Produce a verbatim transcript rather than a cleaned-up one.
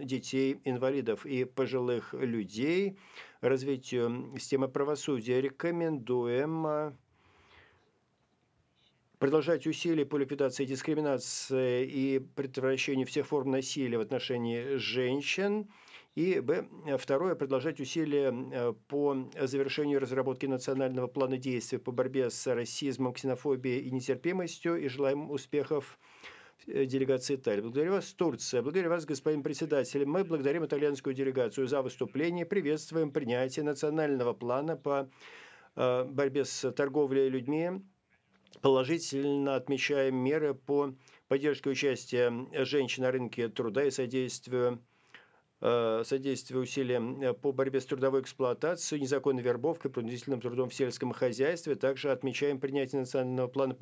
детей-инвалидов и пожилых людей, развитию системы правосудия. Рекомендуем а, продолжать усилия по ликвидации дискриминации и предотвращению всех форм насилия в отношении женщин. И Б. Второе. Продолжать усилия э, по завершению разработки национального плана действий по борьбе с расизмом, ксенофобией и нетерпимостью. И желаем успехов э, делегации Италии. Благодарю вас, Турция. Благодарю вас, господин председатель. Мы благодарим итальянскую делегацию за выступление. Приветствуем принятие национального плана по э, борьбе с торговлей людьми. Положительно отмечаем меры по поддержке участия женщин на рынке труда и содействию, э, содействию усилиям э, по борьбе с трудовой эксплуатацией, незаконной вербовкой, принудительным трудом в сельском хозяйстве. Также отмечаем принятие национального плана